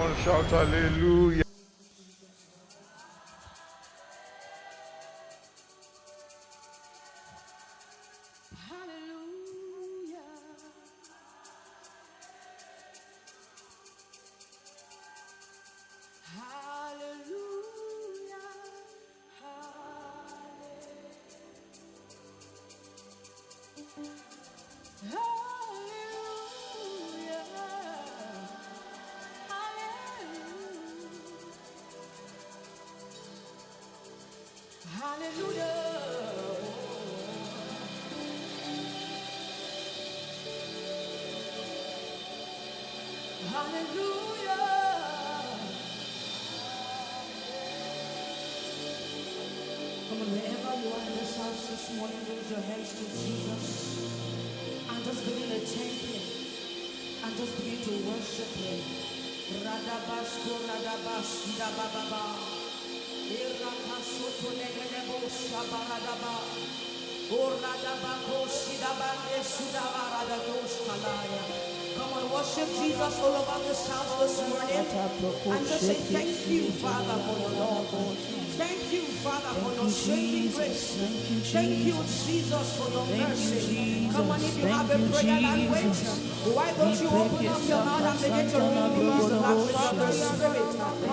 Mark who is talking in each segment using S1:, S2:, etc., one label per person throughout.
S1: on, shout hallelujah.
S2: Come on, worship Jesus all over this house this morning. And just say thank you, Father, for your love. Thank you, Father, for your saving grace. Thank you, Jesus, for your mercy. Come on, if you have a prayer language, why don't you open up your mouth and begin to release the language of the Spirit?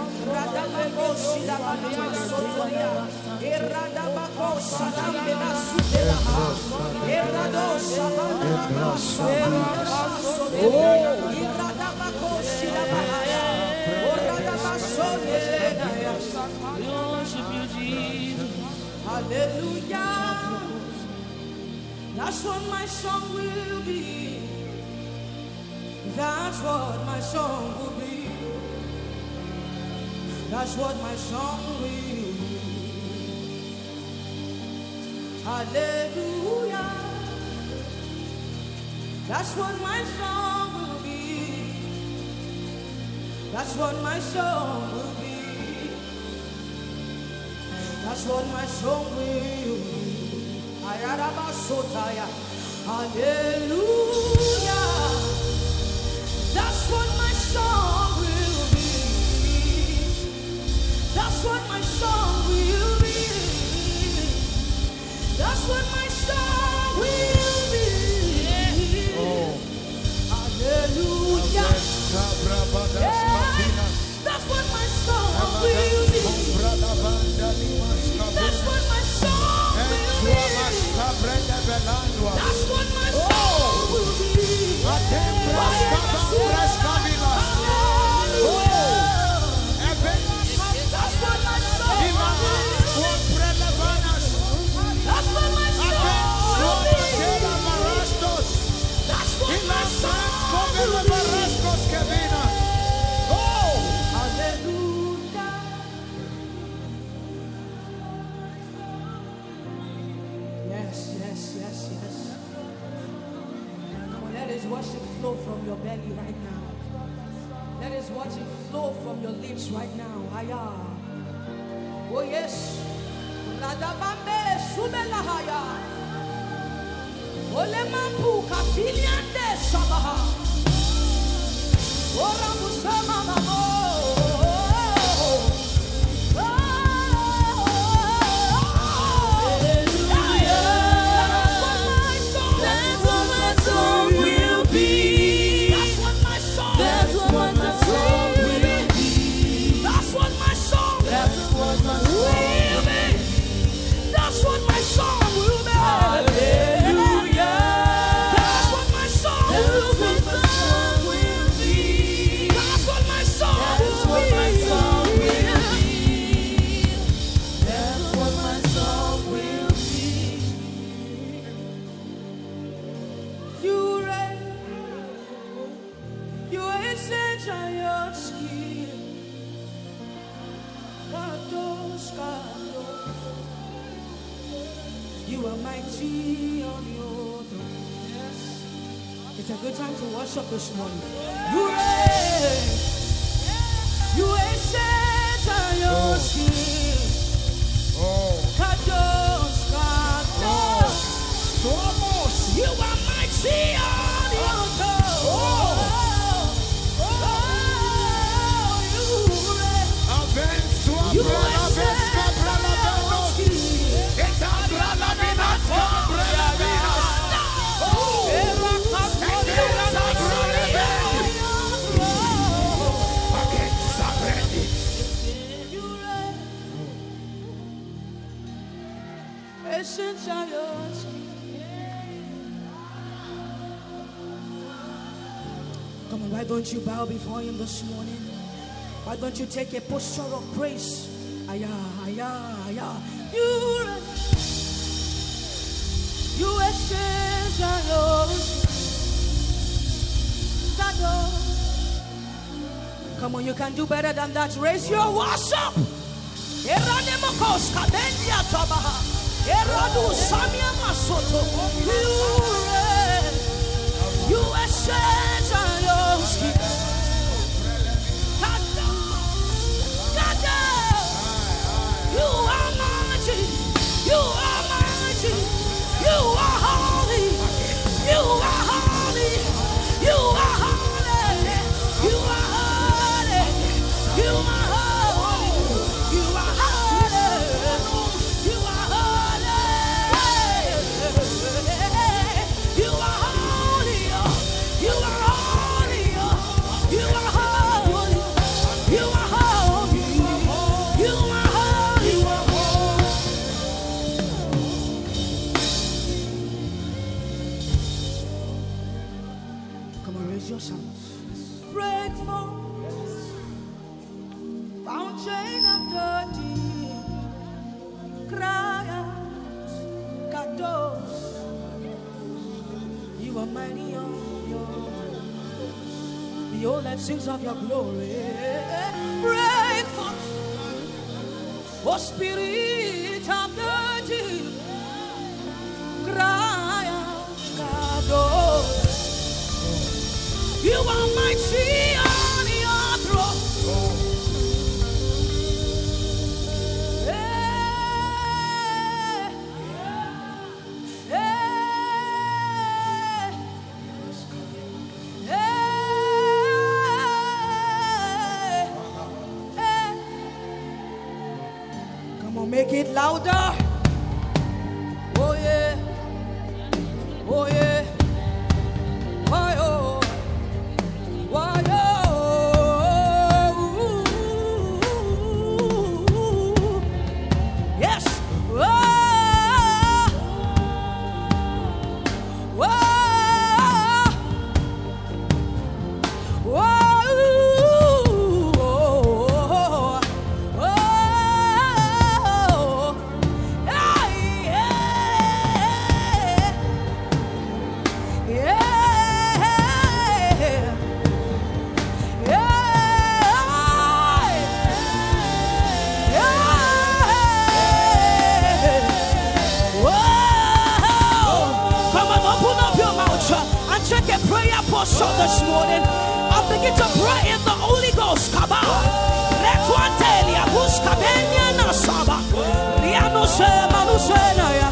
S2: Hallelujah. That's what my song will be. That's what my song will be. That's what my song will be. Hallelujah. That's what my song will be. That's what my song will be. That's what my song will be. Ayarabasotaya. Hallelujah. That's what my song will be. That's what my song will be. That's what my song will be. Oh. Hallelujah. Yeah. That's what my song will be. That's what my song will be. That's what my song will be. Worship flow from your belly right now. Let His worship flow from your lips right now. Aya. Oh yes. Radabambe subelahaya. Olemapu kafiliande sabaha. Ora musama mamo. You are mighty on your throne. Yes. It's a good time to worship this morning. You reign. You ancient on your skin. Kadosh, Kadosh. You are mighty on your throne. Come on, why don't you bow before him this morning? Why don't you take a posture of praise? Aya, aya, aya. You exchange your come on, you can do better than that. Raise your worship. You exchange your skin. You are mighty. You are mighty. You are holy. You are holy. You are holy. You are holy. You are holy. You are holy. You are holy. You are holy. You are holy. You are holy. You are holy. You are your sounds. Break forth, fountain of the deep, cry out, Kadosh, you are mighty on your behold that sings of your glory. Break forth, O Spirit of the deep, cry out, Kadosh. You are mighty on your throne. Hey, hey, hey, hey. Come on, make it louder. Oh yeah, oh yeah, oh yeah. So this morning, I'll begin to pray in the Holy Ghost. Kaba, let's one tell you, who's Kabenya Nasaba, Riano Semanu Senaya.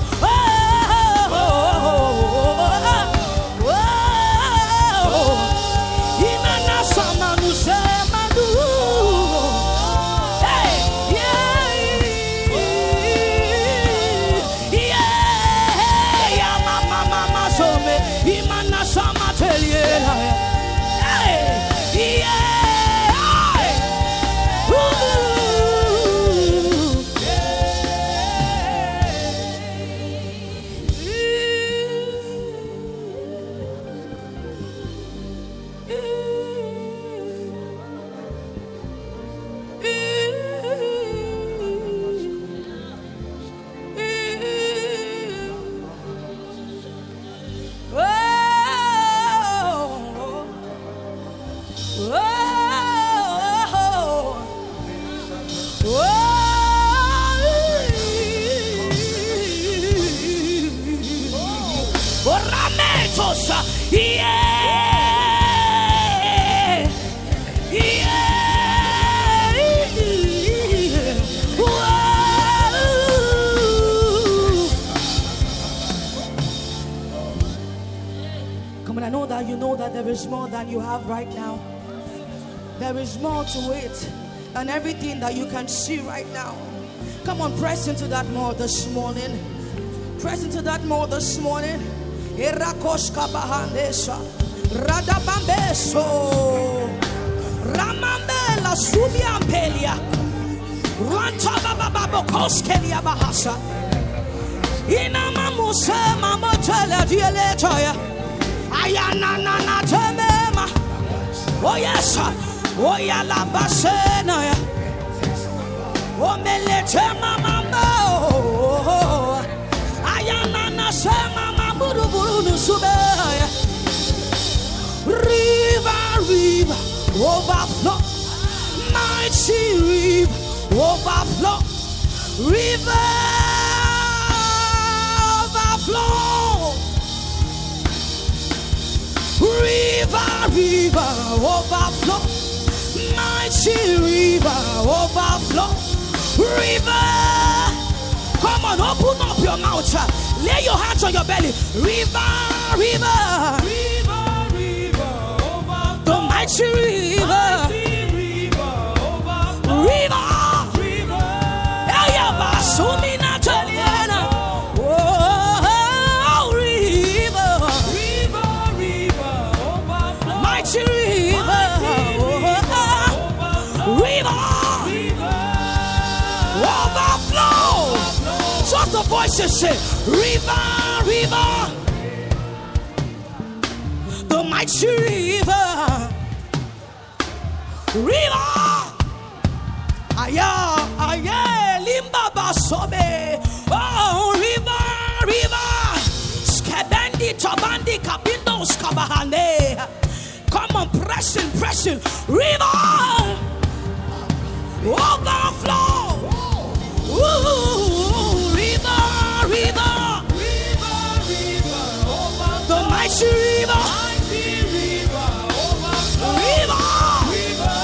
S2: There is more than you have right now. There is more to it than everything that you can see right now. Come on, press into that more this morning. Press into that more this morning. Erakoska bahandesa, radabambeso, ramambela subiampelia, rantababababokoskelia bahasa. Inamamuse mamotela dieletoya. Ayana na temema Oh yes. Oh ya la basena. Oh melete mama. Ayana na sema maburu buru nusubaya. River, river, overflow. Mighty river, overflow. River, overflow. River, river, overflow. Mighty river, overflow. River, come on, open up your mouth. Lay your hands on your belly. River, river, river, river, overflow. The mighty river, river, river. Aya basumi na teliana. Oh, river, river, river, overflow. Mighty river, river, overflow. Just the voices say, river, river. The mighty river, river. Aya, aya, limba basobe. Oh, river, river. Skabandi, tabandi, kabindo, skabahane. Come on, pressing, pressing. River, overflow. Ooh, river, river, river, river, overflow. The mighty river, overflow. River, river,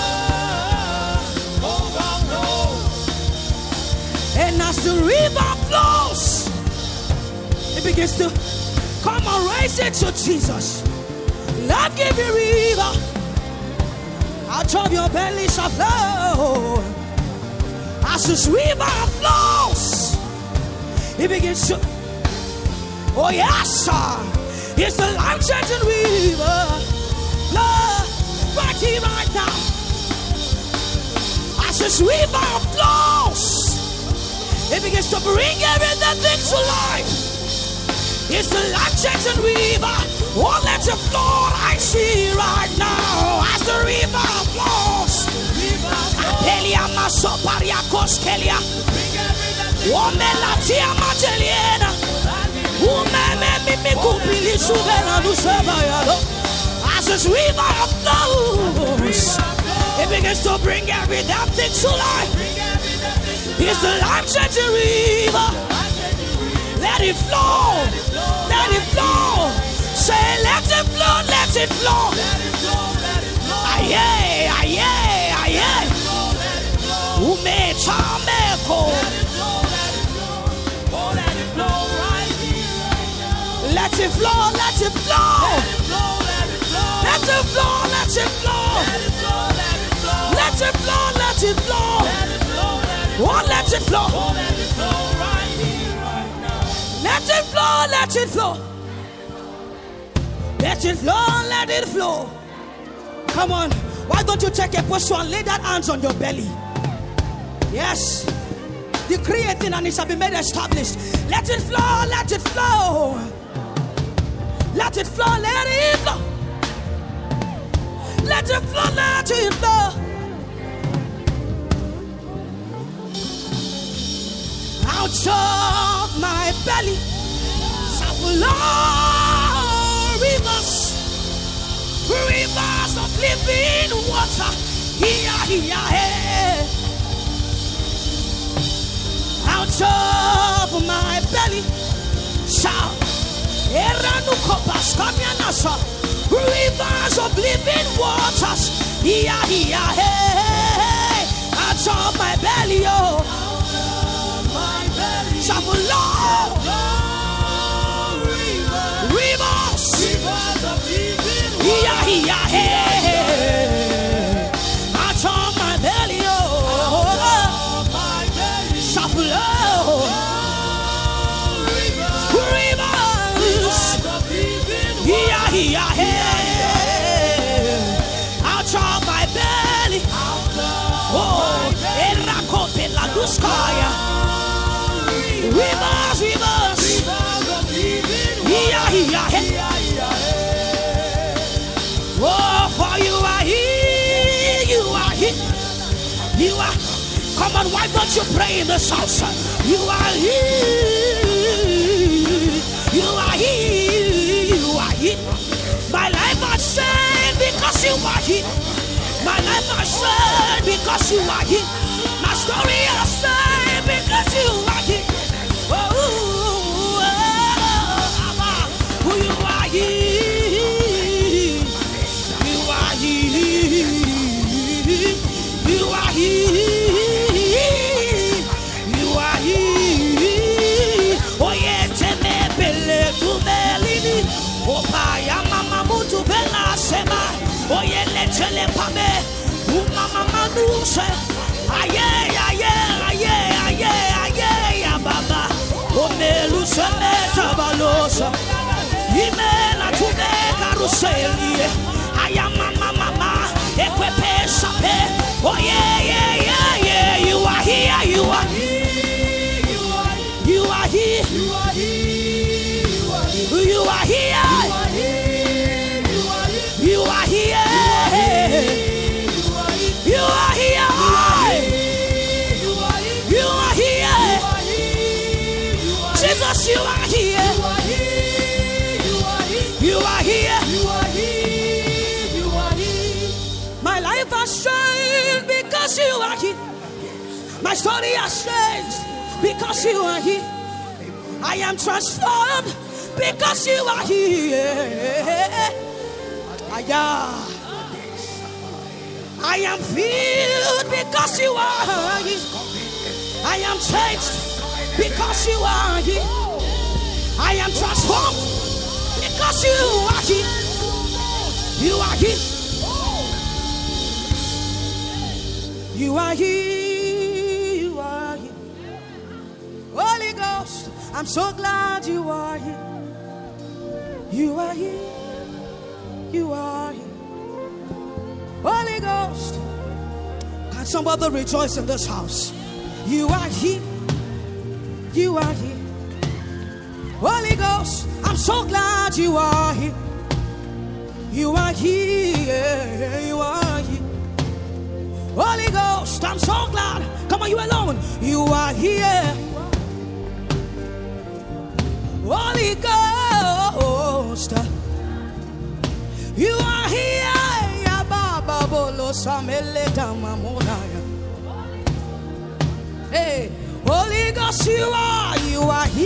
S2: overflow. And as the river flows, it begins to come and raise it to Jesus. Lord, give you river. Out of your belly shall flow. As this river flows, it begins to, oh yes, sir, it's the life-changing river. Flow right here, right now. As this river flows, it begins to bring everything to life. It's the life-changing river. Oh, let it flow right here, right now. As the river flows. Apelia masoparia koskelia. Omelatia mateliena. Umeme mimikupili subena nusebayalo. As this river flows, it begins to bring everything to life. It's the life-changing river. Let it flow. Let it flow. Say, let it flow, let it flow. Aye, aye, aye. Ume chameko. Let it flow, let it flow. Let it flow, let it flow. Let it flow, let it flow. Oh, let it flow. Let it flow, let it flow. Let it flow, let it flow. Come on. Why don't you take a posture and lay that hands on your belly? Yes. Decree a thing and it shall be made established. Let it flow, let it flow. Let it flow, let it flow. Let it flow, let it flow. Out of my belly shall flow rivers, rivers of living water. Here, here, here. Out of my belly shall rivers of living waters. Here, here, here. Out of my belly, oh, shall flow rivers of living waters. Here, here, here. Out of my belly, oh, shall flow rivers. Here, here, here. Out of my belly, oh, erakope la duskaya. Rivers, rivers, here, here, here. Oh, for you I don't you pray in this house? You are here. You are here. You are here. My life has changed because you are here. My life has changed because you are here. My story has changed because you are here. Oh, you are here. You are here. You are here. You are here. Oh yeah, teme bele tu belini. Opa ya mama mutu bela sema. Oye letele pame. Mama manuse. Aye aye aye aye aye ya baba. Omeluse metabalosa. Imela tume karuseli. Aya mama mama. Ekwepe sape. Oh yeah yeah yeah yeah. You are here. You are here. You are here. You are here. You are here. You are here. You are here. You are here. Jesus, you are here. You are here. My life has changed because you are here. My story has changed because you are here. I am transformed because you are here. I am filled because you are here. I am changed because you are here. I am transformed because you are here. You are here. You are here. You are here. Holy Ghost, I'm so glad you are here. You are here. You are here. Holy Ghost, can somebody rejoice in this house? You are here. You are here. Holy Ghost, I'm so glad you are here. You are here. You are here. Holy Ghost, I'm so glad. Come on, you alone. You are here. Holy Ghost, you are here. Hey, Holy Ghost, you are here.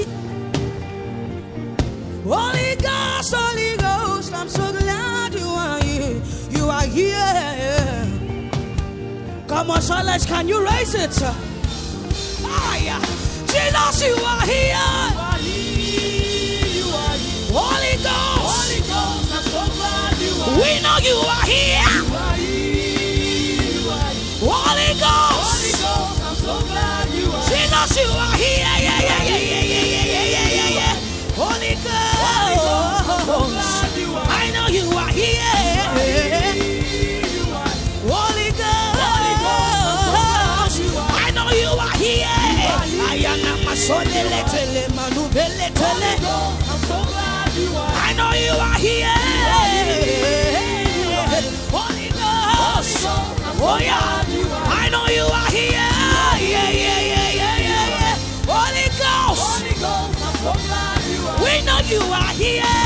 S2: Holy Ghost, I'm so glad you are here. You are here. Come on, Silas, can you raise it? Jesus, you are here. Holy Ghost, I'm so glad you are. We know you are here. Holy Ghost, I'm so glad you are. Jesus, you are here. Yeah. Holy Ghost, I know you are here. Holy Ghost, I know you are here. I know you are here. Holy Ghost, oh yeah, I know you are here. Yeah. Holy Ghost, we know you are here.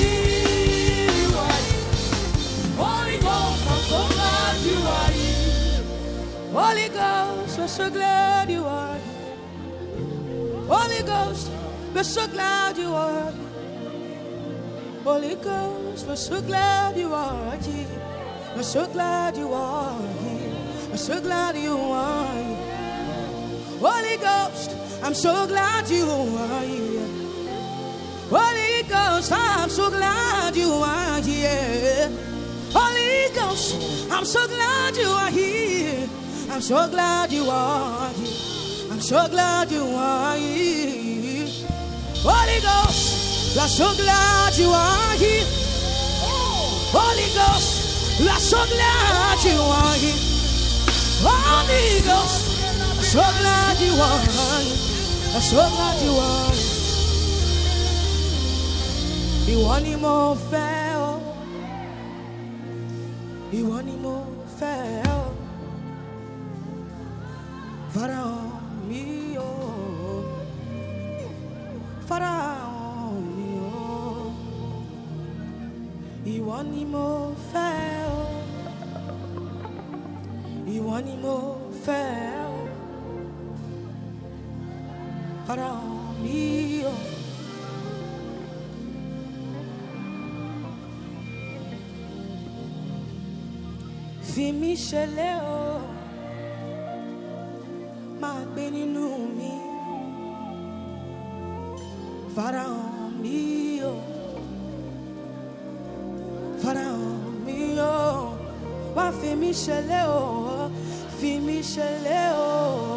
S2: Holy Ghost, I'm so glad you are here. Holy Ghost, we're so glad you are here. Holy Ghost, we're so glad you are here. Holy Ghost, we're so glad you are here. We're so glad you are here. We're so glad you are here. Holy Ghost, I'm so glad you are here. Holy Ghost, I'm so glad you are here. Holy Ghost, I'm so glad you are here. I'm so glad you are here. I'm so glad you are here. Holy Ghost, we're so glad you are here. Holy Ghost, we are so glad you are here. Holy Ghost, I'm so glad you are here. I'm so glad you are here. Ìwọ ni mo fẹ́ o. Ìwọ ni mo fẹ́ o. Fáráò. mi o, Fáráò mi o, ìwọ ni mo fẹ́ o, ìwọ ni mo fẹ́ o, Fáráò mi o. Fi mí ṣẹlẹ̀ o, máa gbé nínú mi, Fáráò mi o, Fáráò mi o, wá fi mí ṣẹlẹ̀ o, fi mí ṣẹlẹ̀ o,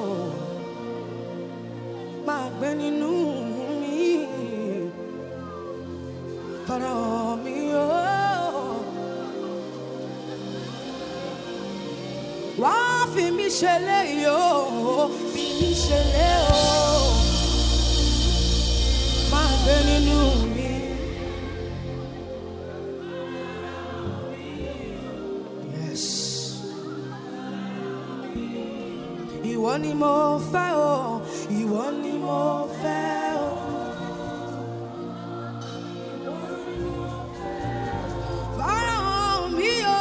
S2: máa gbé nínú mi, Fáráò mi o. Wá fi mí ṣẹlẹ̀ yo, fi mí ṣẹlẹ̀ o, máa gbé nínú mi. Yes. Ìwọ ni mo fẹ́ o, ìwọ ni mo fẹ́ o. Fáráò mi o.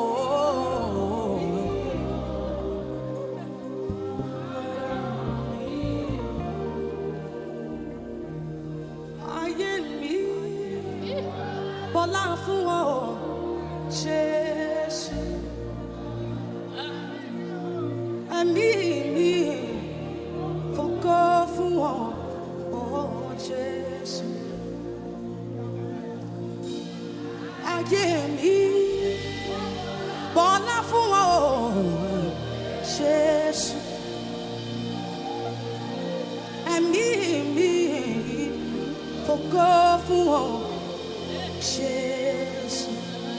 S2: Bọ́lá fún ọ, Jésù. Ẹ̀mí mi fògo fún ọ, Jésù. Ayé mi bọ́lá fún ọ, Jésù. Ẹ̀mí mi fògo fún ọ, Jésù.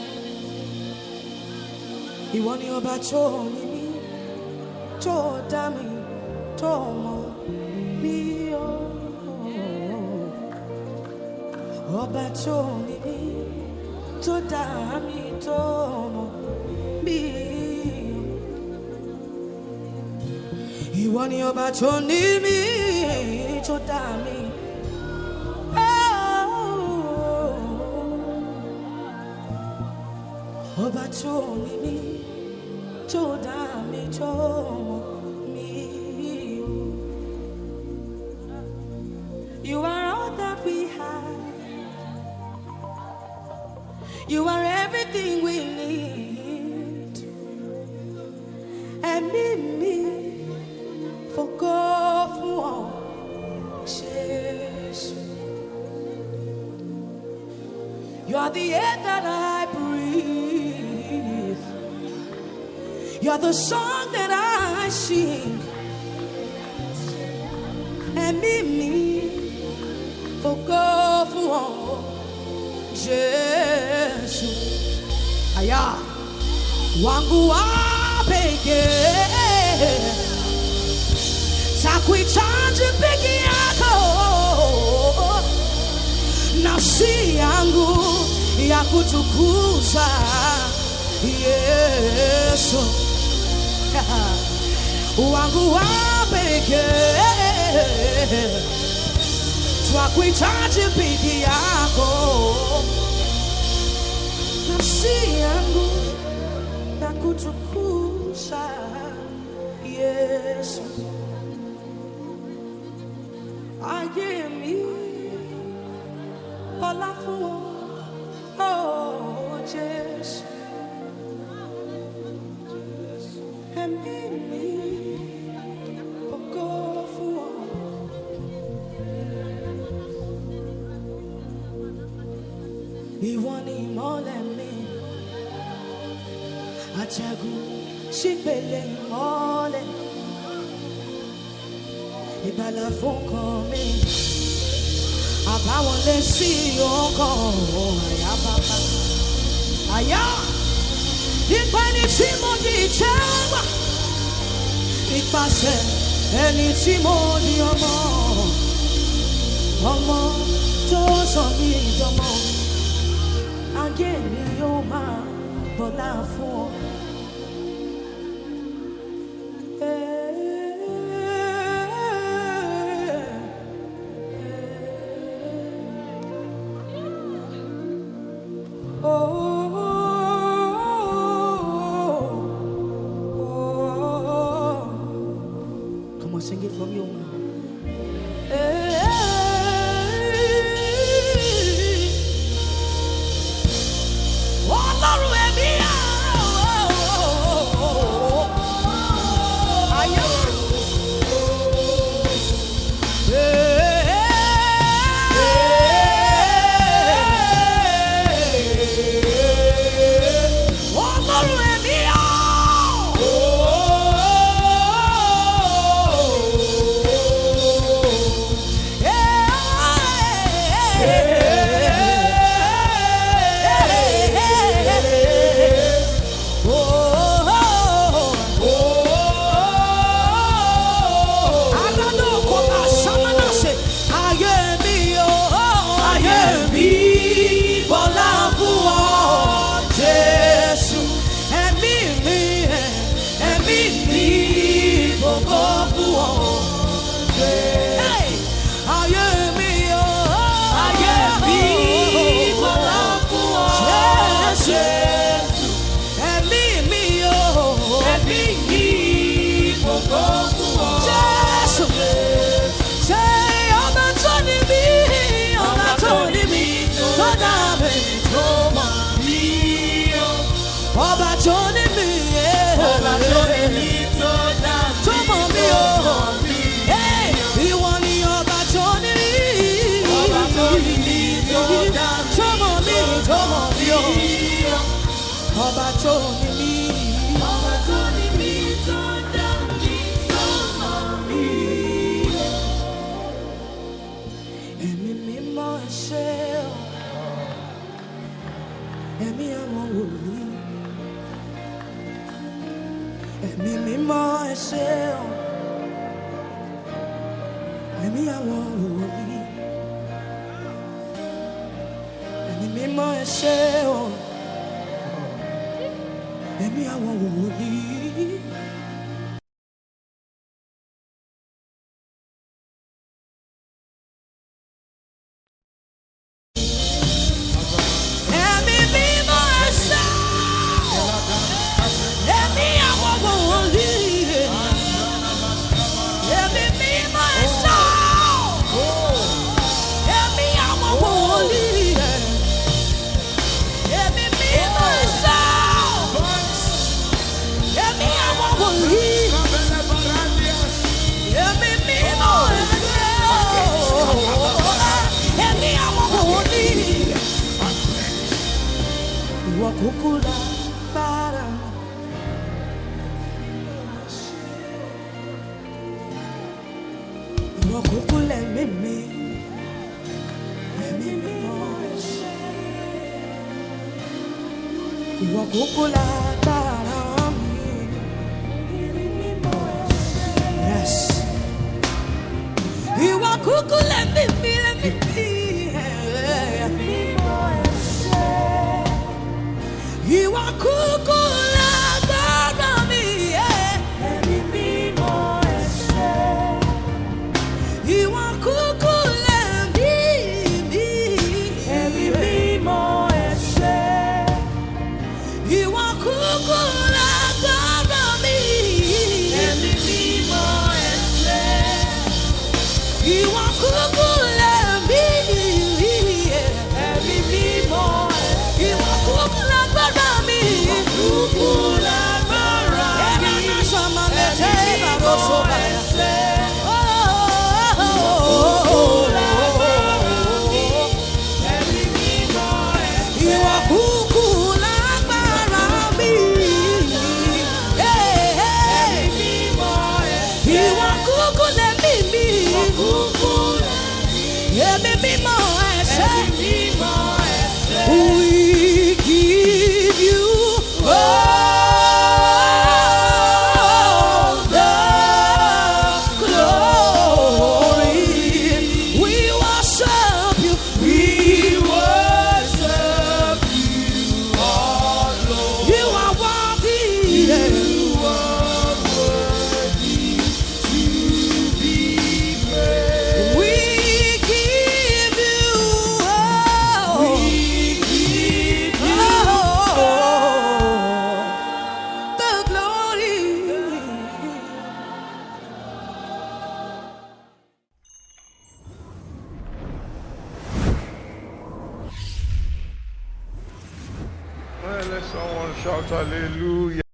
S2: Ìwọ ni ọba tó ní mí, tó dá mi, tó mọ̀ mí o. Ọba tó ní mí, tó dá mi, tó mọ̀ mí o. Ìwọ ni ọba tó ní mí, tó dá mi. Ọba tó ní mí, tó dá mi, tó mọ̀ mí o. You are all that we have. You are everything we need. Ẹ̀mí mi fògo fún ọ, Jésù. You are the air that I breathe. You are the song that I sing. Ẹ̀mí mi fògo fún ọ, Jésù. Aya wangu wa pekee, takuhitaji peke yako. Nafsi yangu ya kutukuza Yesu. Wangu wa pekee, twakuhitaji peke yako. Nafsi yangu ya kutukuza Yesu. Ayé mi ọlá fún ọ, Jésù. Ẹ̀mí mi fògo fún ọ. Ìwọ ni ìmọ́lẹ̀ mi, àtẹ̀gùn ṣígbèlè ìmọ́lẹ̀, ìgbàlà fún kan mi. Àbáwọlé sí ọkàn àyà bàbá. Àyà nípa ẹni tí mo di ìtẹ́wà, nípasẹ̀ ẹni tí mo di ọmọ, ọmọ tó sọ mí dọmọ. Ayé mi yóò máa bọlá fún ọ. Ọba tó ní mí. Ọba tó ní mí tó dá mi tó mọ̀ mí. Ẹ̀mí mímọ́ ẹ ṣé o. Ẹ̀mí àwọn wòlíì. Ẹ̀mí mímọ́ ẹ ṣé o. Ẹ̀mí àwọn wòlíì. Ẹ̀mí mímọ́ ẹ ṣé o. Ẹ̀mí àwọn wòlíì. Ẹ̀mí mímọ́ ẹ ṣé o. Ẹ̀mí àwọn wòlíì. Ẹ̀mí mímọ́ ẹ ṣé o. Ẹ̀mí àwọn wòlíì. Ẹ̀mí mímọ́ ẹ ṣé o. Ẹ̀mí àwọn wòlíì. Ẹ̀mí mímọ́ ẹ ṣé o. Ẹ̀mí àwọn wòlíì. Ìwọ kúkú lágbára. Ìwọ kúkú lẹ̀mí mi. Ẹ̀mí mímọ́ ẹ ṣé. Ìwọ kúkú lágbára mi. Ẹ̀mí mímọ́ ẹ ṣé. Yes. Ìwọ kúkú lẹ̀mí mi, lẹ̀mí mi. Ẹ̀mí mímọ́ ẹ ṣé. Ìwọ kúkú lágbára mi. Ẹ̀mí mímọ́ ẹ ṣé. Ìwọ kúkú lẹ̀mí mi. Ẹ̀mí mímọ́ ẹ ṣé. Ìwọ kúkú lágbára mi. Ẹ̀mí mímọ́ ẹ ṣé. Ìwọ kúkú lẹ̀mí mi. Ẹ̀mí mímọ́ ẹ ṣé. Ìwọ kúkú lágbára mi. Ìwọ kúkú lágbára mi. Ẹ̀rọ náà sọmọ lẹ́tẹ̀ ìbàbọ̀ sọ̀rọ̀ ẹ̀ ṣe. Ìwọ kúkú lágbára mi. Ìwọ kúkú lẹ̀mí mi. Ẹ̀mí mímọ́ ẹ ṣé. We give you all the glory. We worship you. We worship you, our Lord. You are worthy. You are worthy to be praised. We give you all. We give you all the glory.
S1: Well, let someone shout hallelujah.